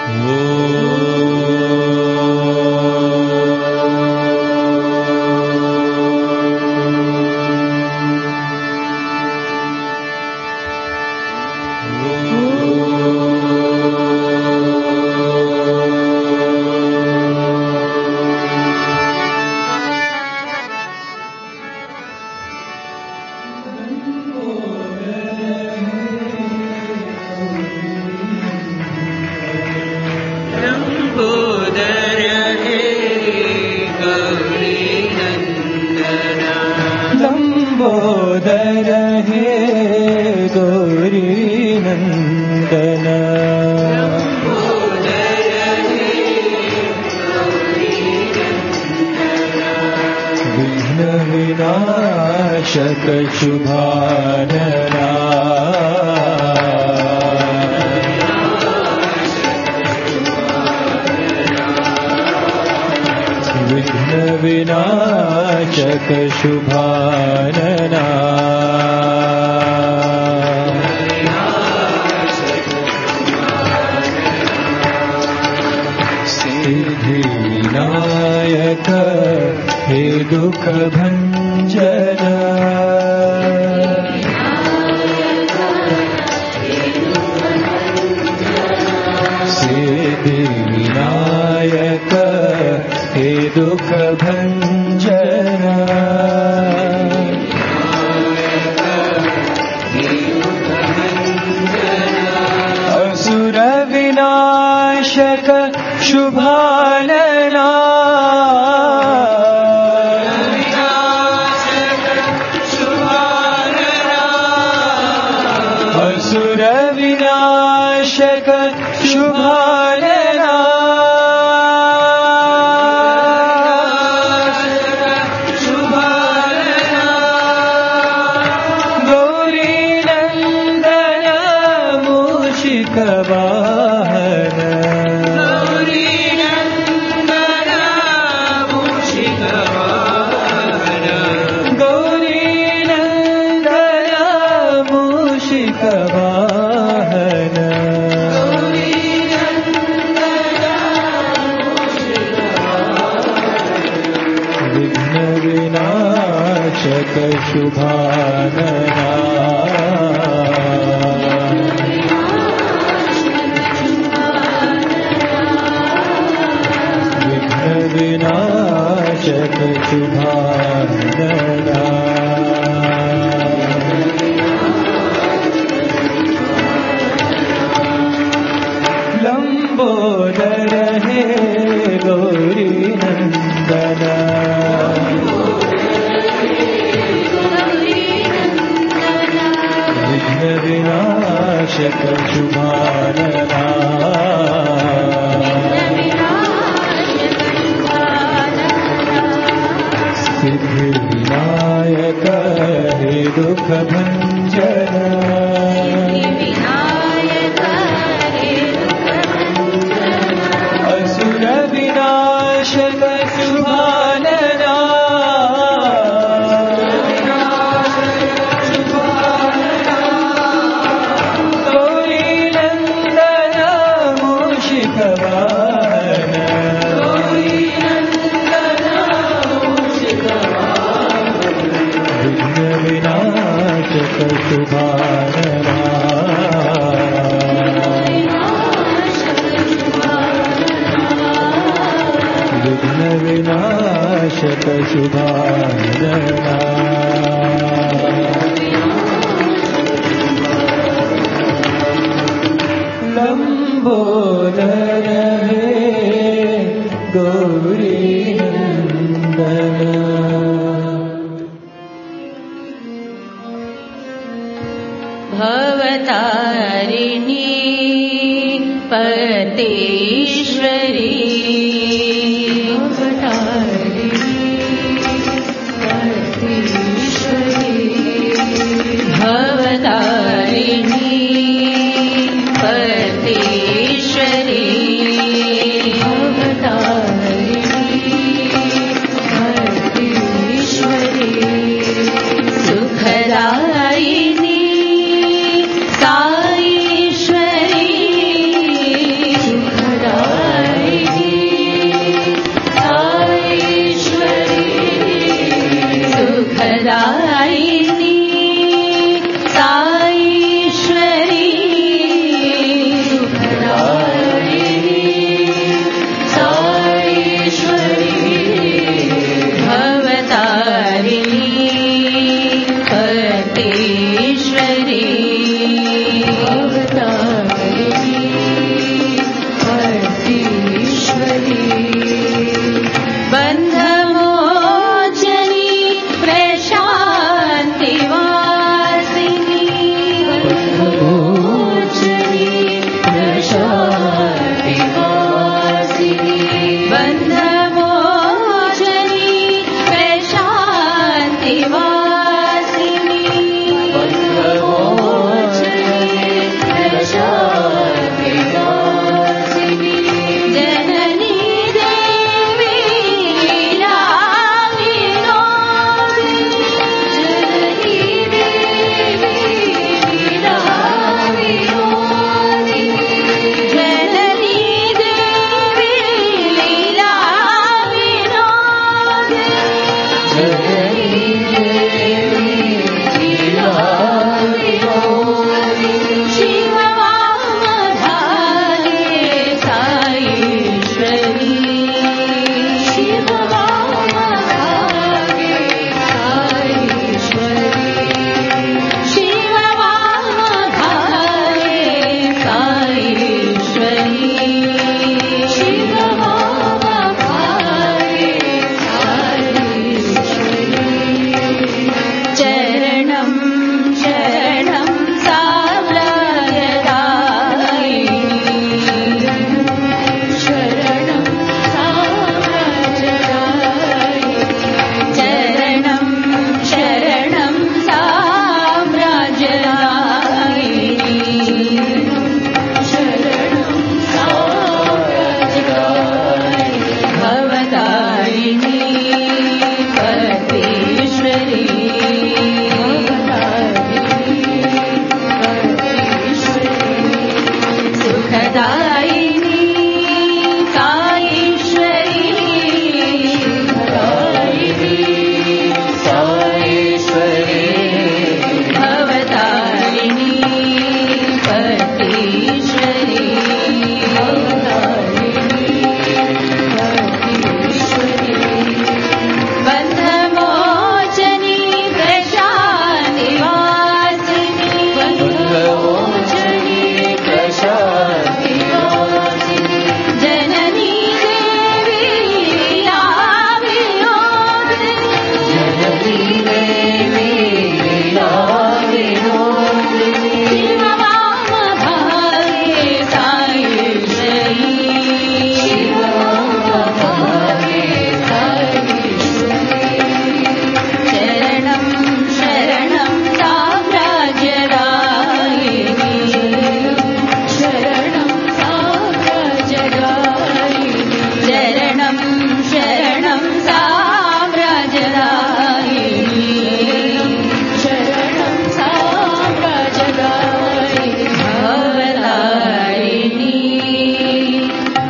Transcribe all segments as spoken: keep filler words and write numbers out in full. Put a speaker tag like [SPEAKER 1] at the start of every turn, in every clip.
[SPEAKER 1] सुखदायिनी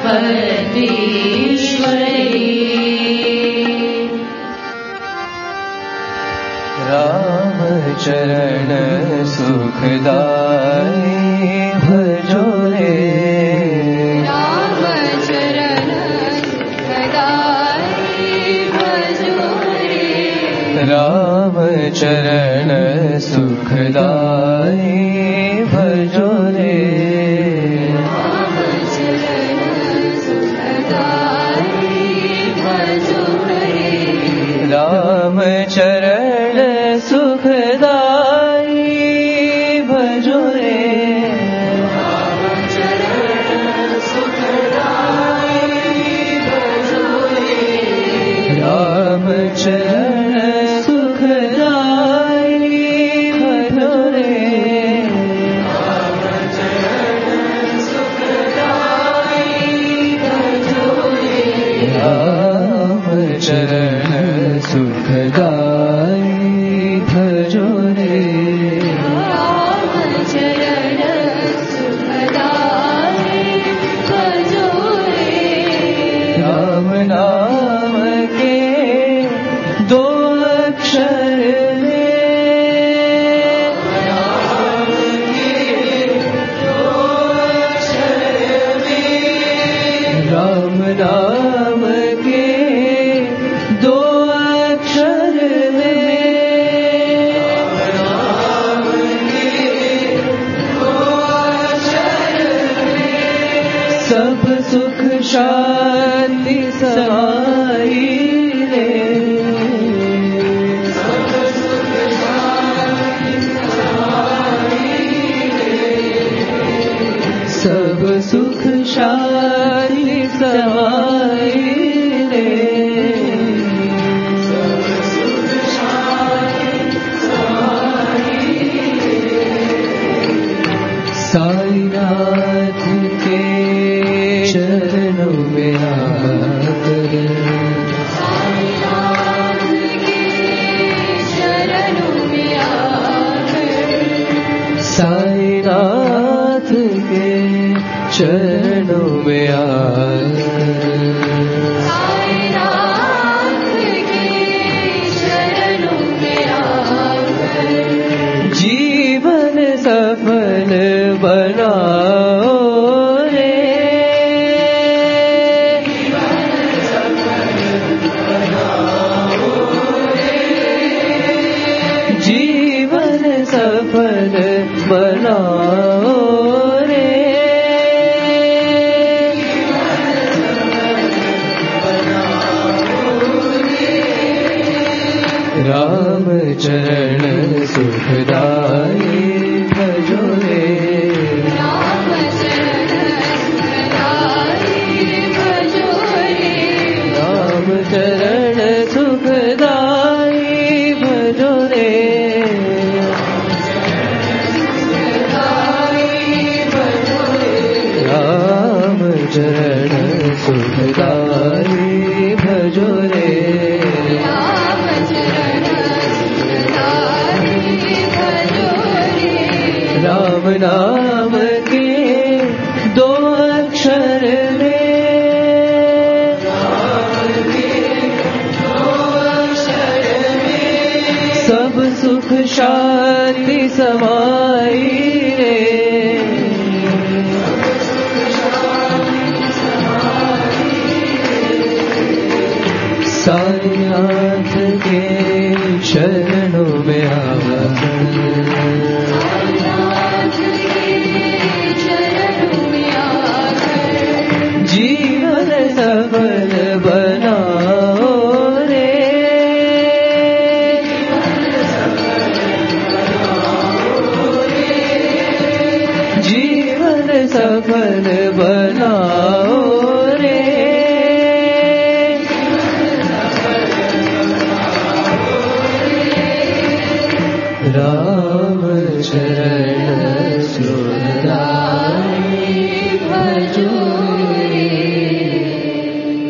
[SPEAKER 1] सर्वेश्वरी।
[SPEAKER 2] राम चरण सुखदाई भजो रे।
[SPEAKER 1] राम चरण सुखदाई भजो रे।
[SPEAKER 2] राम चरण सुखदाई भजो रे।
[SPEAKER 1] राम चरण सुखदाई भजो रे।
[SPEAKER 2] राम चरण सुखदाई भजो रे।
[SPEAKER 1] राम चरण सुखदाई भजो रे।
[SPEAKER 2] राम चरण सुखदाई भजो रे।
[SPEAKER 1] राम चरण सुखदाई भजो रे।
[SPEAKER 2] राम चरण सुखदाई भजो रे।
[SPEAKER 1] राम चरण सुखदाई भजो रे।
[SPEAKER 2] राम नाम के दो अक्षर में,
[SPEAKER 1] राम के दो अक्षर में,
[SPEAKER 2] राम नाम के दो अक्षर में,
[SPEAKER 1] राम के दो अक्षर में,
[SPEAKER 2] सब सुख शांति समाई रे।
[SPEAKER 1] सब सुख शांति समाई रे।
[SPEAKER 2] सब सुख शांति समाई रे।
[SPEAKER 1] सब सुख शांति समाई रे।
[SPEAKER 2] साईनाथ के चरणों में आकर,
[SPEAKER 1] साईनाथ के शरणों में आकर,
[SPEAKER 2] साईनाथ के चरणों में आकर,
[SPEAKER 1] साईनाथ के शरणों में आकर,
[SPEAKER 2] जीवन सफल बनाओ रे। जीवन सफल बनाओ रे। राम चरण सुखदाई भजो रे।
[SPEAKER 1] राम चरण सुखदाई भजो रे।
[SPEAKER 2] राम चरण सुखदाई भजो रे। राम चरण सुखदाई भजो रे।
[SPEAKER 1] राम चरण सुखदाई भजो रे।
[SPEAKER 2] राम नाम के दो अक्षर में,
[SPEAKER 1] राम के दो अक्षर में,
[SPEAKER 2] सब सुख शांति समाई रे। साईनाथ के शरणों में आकर,
[SPEAKER 1] साईनाथ के चरणों में आकर,
[SPEAKER 2] जीवन सफल बनाओ रे। जीवन सफल बनाओ रे। राम चरण सुखदाई भजो रे।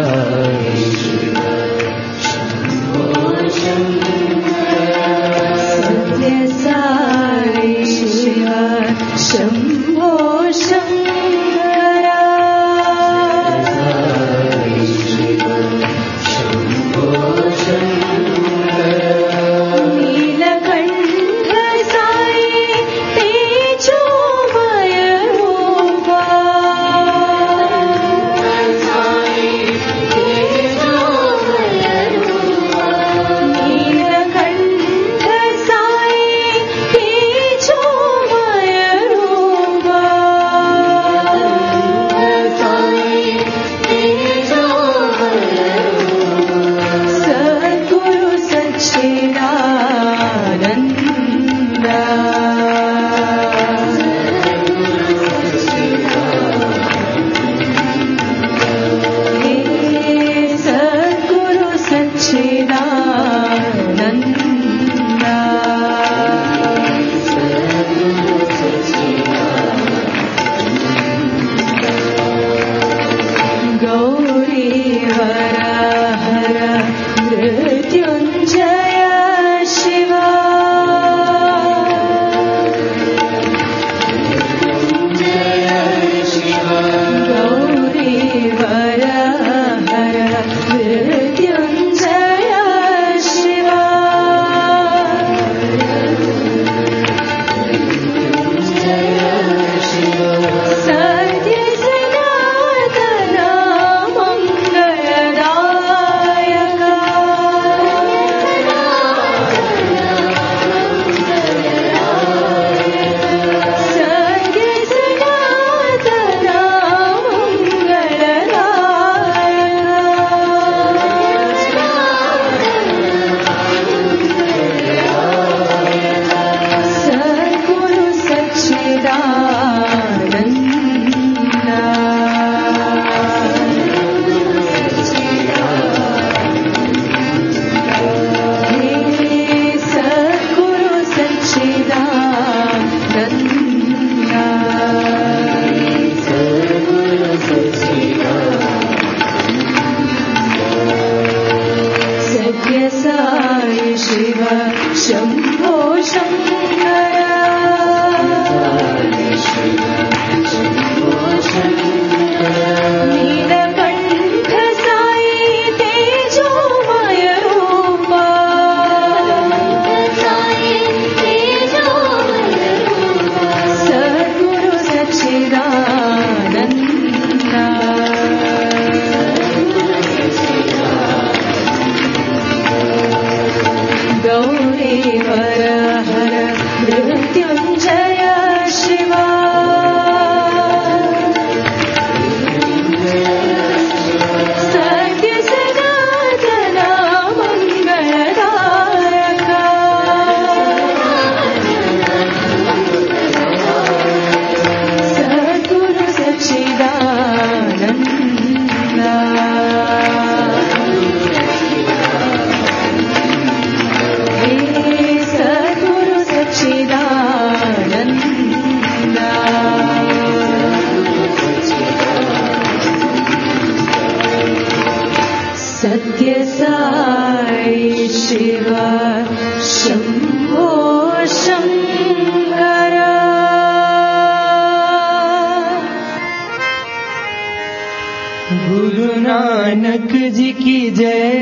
[SPEAKER 2] गुरु नानक जी की जय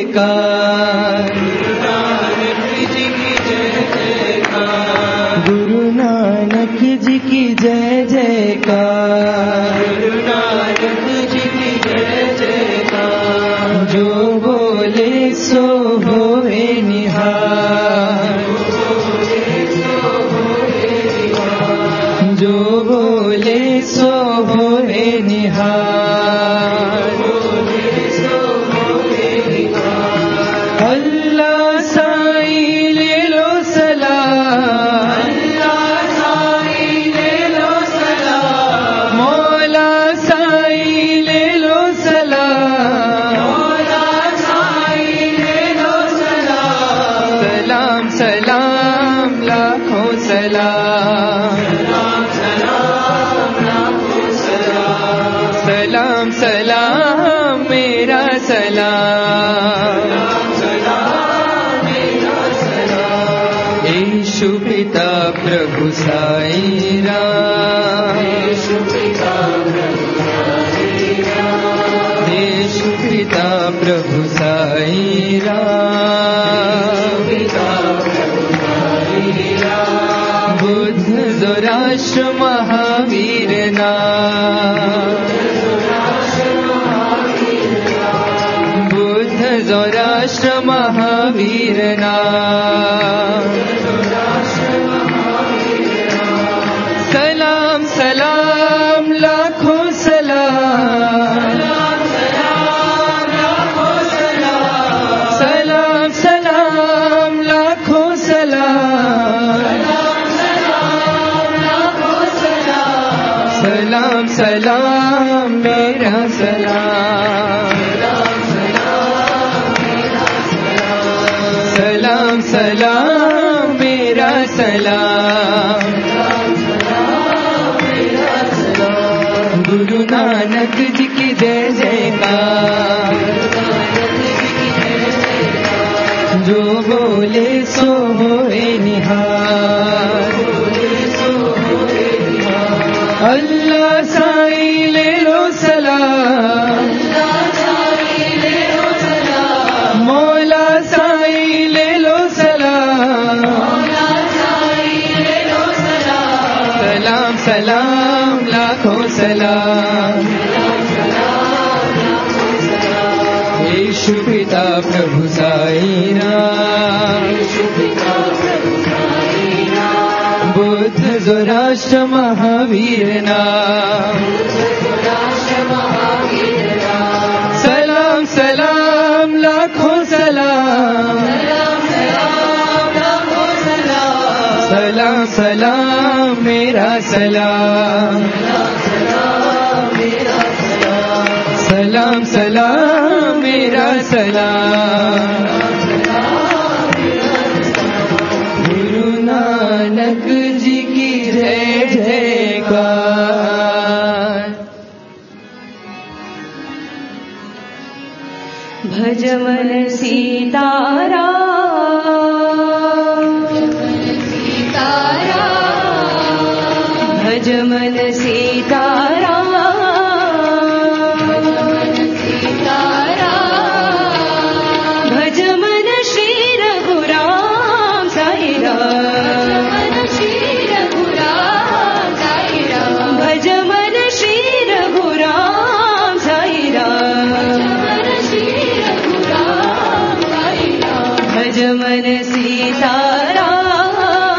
[SPEAKER 2] जयकार, गुरु नानक जी की जय जयकार, गुरु नानक जी की जय जयकार। जो बोले सो होए निहार, जो बोले सो होए निहार। अल्लाह साईं ले लो सलाम, अल्लाह साईं ले लो सलाम, मौला साईं ले लो सलाम, मौला साईं ले लो सलाम। सलाम यीशु पिता प्रभु साईं राम यीशु पिता प्रभु साईं राम बुद्ध जोराष्ट्र महावीर नाम बुद्ध जोराष्ट्र महावीर नाम सलाम सलाम लाखों सलाम सलाम सलाम लाखों सलाम सलाम सलाम मेरा सलाम सलाम सलाम मेरा सलाम गुरु नानक जी की जय जयकार जो बोले सो होए निहार अल्लाह साईं ले लो सलाम मौला साईं ले लो सलाम सलाम सलाम लाखों सलाम यीशु पिता प्रभु साईं राम बुद्ध जोराष्ट्र महावीर नाम सलाम सलाम लाखों सलाम सलाम सलाम मेरा सलाम सलाम सलाम मेरा सलाम गुरु नानक जी की जय जयकार
[SPEAKER 1] भजमन सीताराम भजमन सीताराम भजमन श्री रघुराम साईं राम भजमन श्री रघुराम साईं राम भजमन सीताराम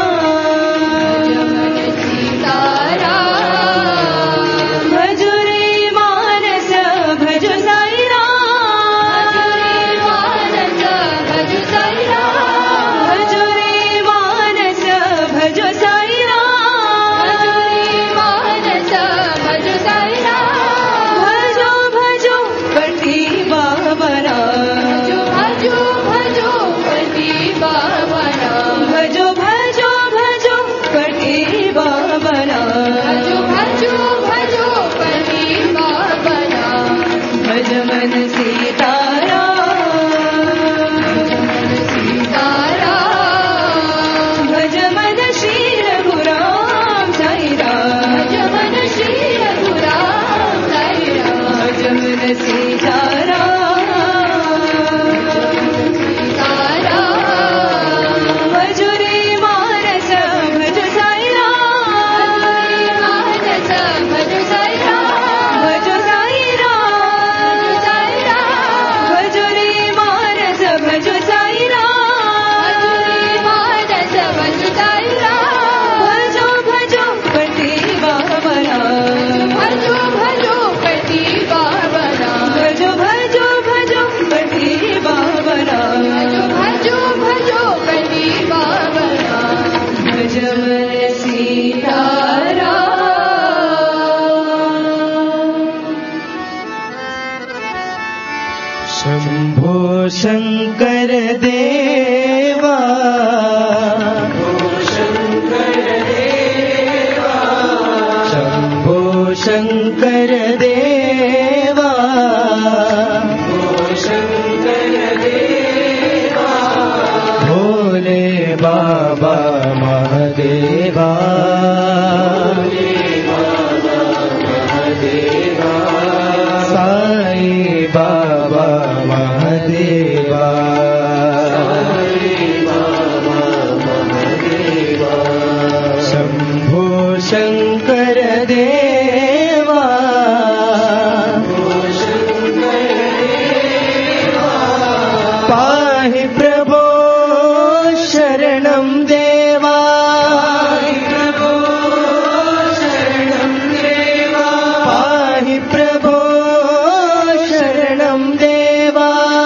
[SPEAKER 1] भजो रे मानस भजो साईं राम भजो रे मानस भजो साईं राम भजो भजो पति बाबा भजो भजो भजो भजो पति बाबा भजमन सीताराम भजमन श्री रघुराम साईं राम भजमन सीताराम भजो रे मानस भजो साईं राम भजो साईं राम भजो रे मानस भजो साईं राम भजो भजो पति बाबा भजो भजो पति बाबा भजो भजो भजो पति बाबा भजमन सीताराम
[SPEAKER 2] शंभो शंकर देवा शंभो शंकर देवा बाबा महादेवा शंभो शंकर देवा पाहि प्रभो शरणं देवा पाहि प्रभो शरणं देवा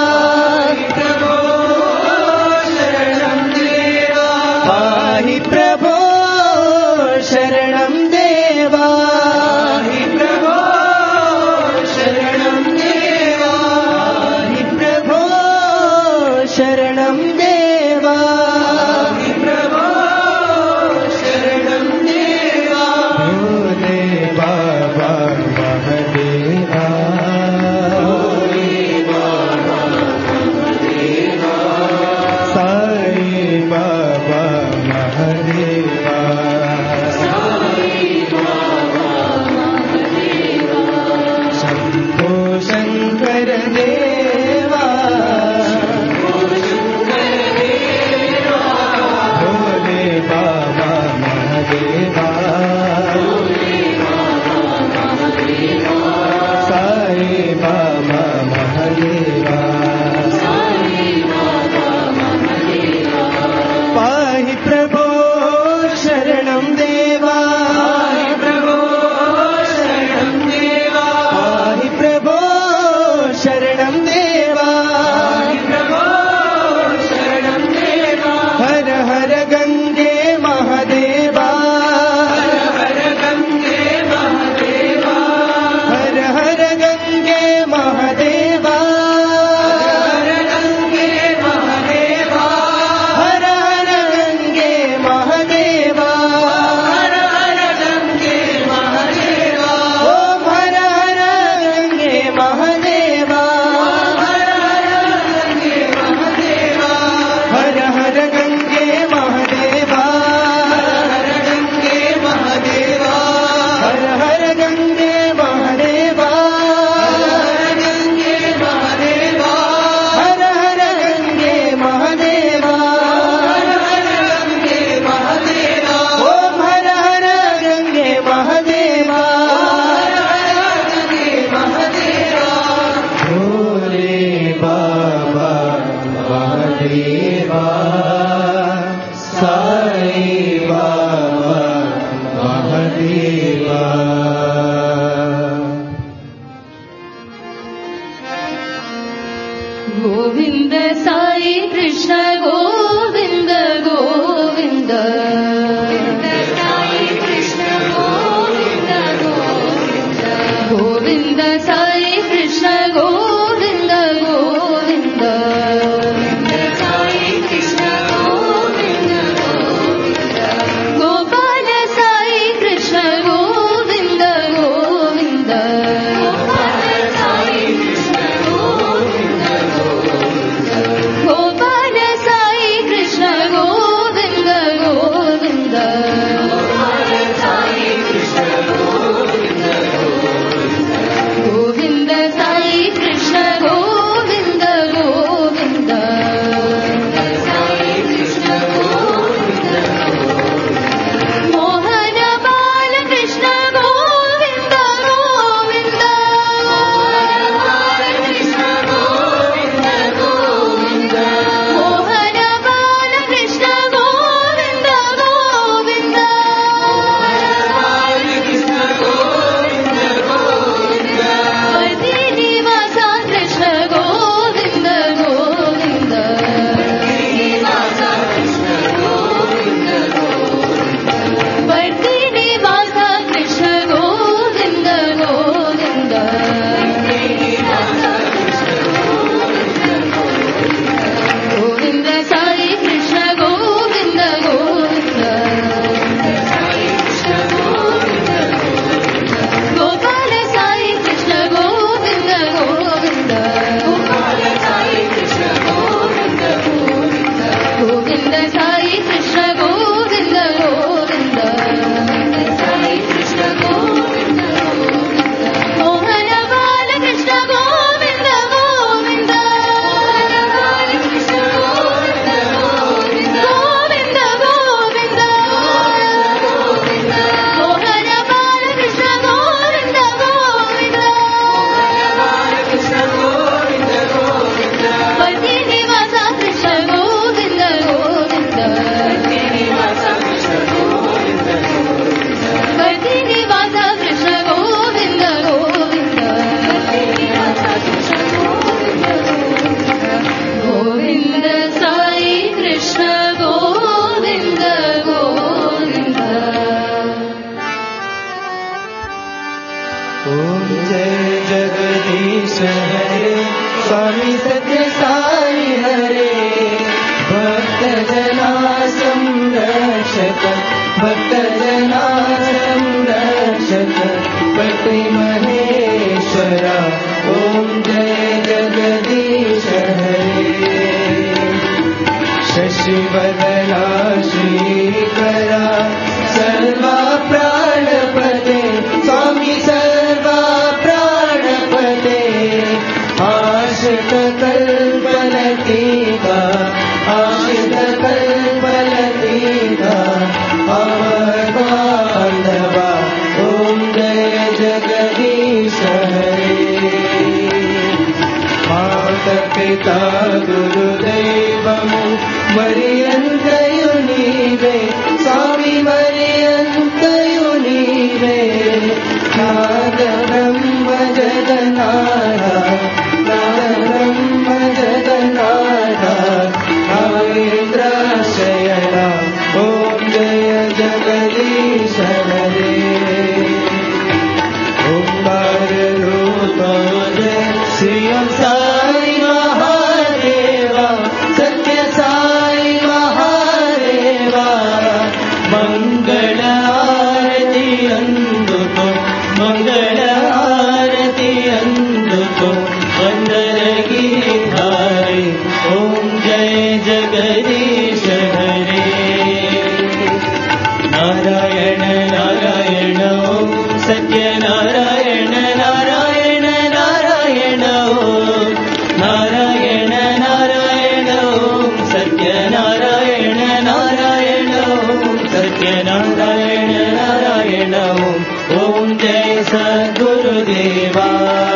[SPEAKER 2] पाहि प्रभो शरणं देवा शरणं देवा शरणं देवा भोले बाबा महादेवा साई बाबा महादेवा शंभो शंकर देवा बाबा महादेवा साई बाबा महादेवा पाहि प्रभो शरणं देवा पाहि प्रभो शरणं देवा हर हर गंगे महादेवा हर हर गंगे महादेवा हर हर गंगे महादेवा ओम हर हर गंगे महादेवा हर हर गंगे महादेवा हर हर गंगे महादेवा हर हर गंगे महादेवा ओम हर हर गंगे महादेवा भोले बाबा महादेवा साई बाबा महादेवा
[SPEAKER 1] गोविंद साई कृष्ण गोविंद गोविंद साई कृष्ण गोविंद गोविंद गोविंद साई कृष्ण गोविंद गोविंद साई कृष्ण गोविंद गोविंद गोपाल साई कृष्ण गोविंद गोविंद गोपाल साई कृष्ण गोविंद गोपाल साई कृष्ण गोविंद गोविंद
[SPEAKER 2] सत्य साई हरे भक्त जना संरक्षक भक्त जना संरक्षक पति महेश्वरा ओम जय जगदीश हरे शशिवदना श्रीकरा सर्वा प्राणपते स्वामी सर्वा प्राणपते आश्रित कल्पलतीका आश्रित कल्पलतीका अवबान्धवा ओम जय जगदीश हरे माता पिता गुरुदैवमु मरियन्तयु नीवे स्वामी मरियन्तयु नीवे नाद ब्रह्म जगन्नाथ नाद ब्रह्म जगन्नाथ नागेन्द्र शयना ओम जय जगदीश हरे ओंकार रूप जय श्री साई महादेवा सत्य साई महादेवा मंगल आरती अंदुको मंगल आरती अंदुको वंदन गिरिधारी ओम जय जगदीश हरे नारायण नारायण ओम सत्य नारायण नारायण नारायण ओम नारायण नारायण ओम सत्य नारायण नारायण ओम सत्य नारायण नारायण ओम ओम जय सद्गुरुदेवा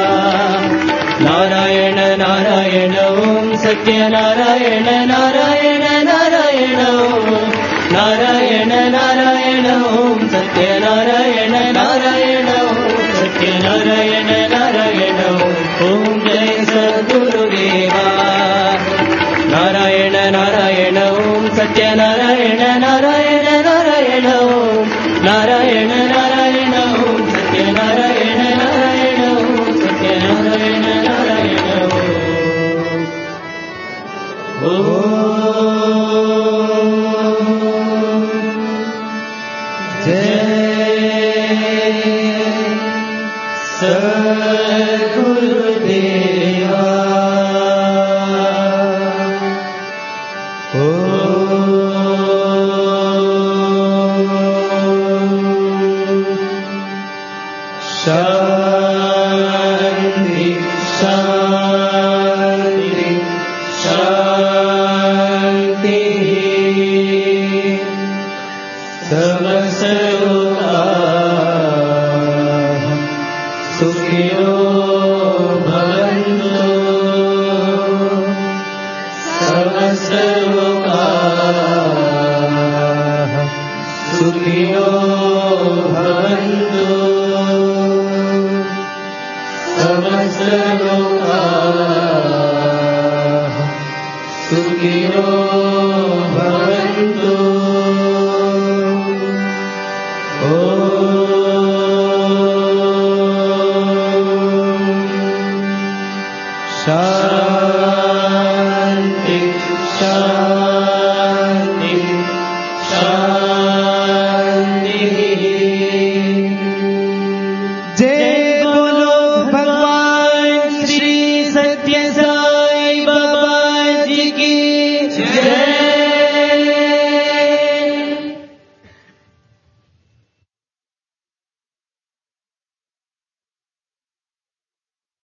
[SPEAKER 2] नारायण नारायण ओम सत्य नारायण नारायण नारायण ओम नारायण नारायण ओम सत्य नारायण नारायण ओम सत्य नारायण नारायण ओम जय सद्गुरुदेवा नारायण नारायण ओम सत्य नारायण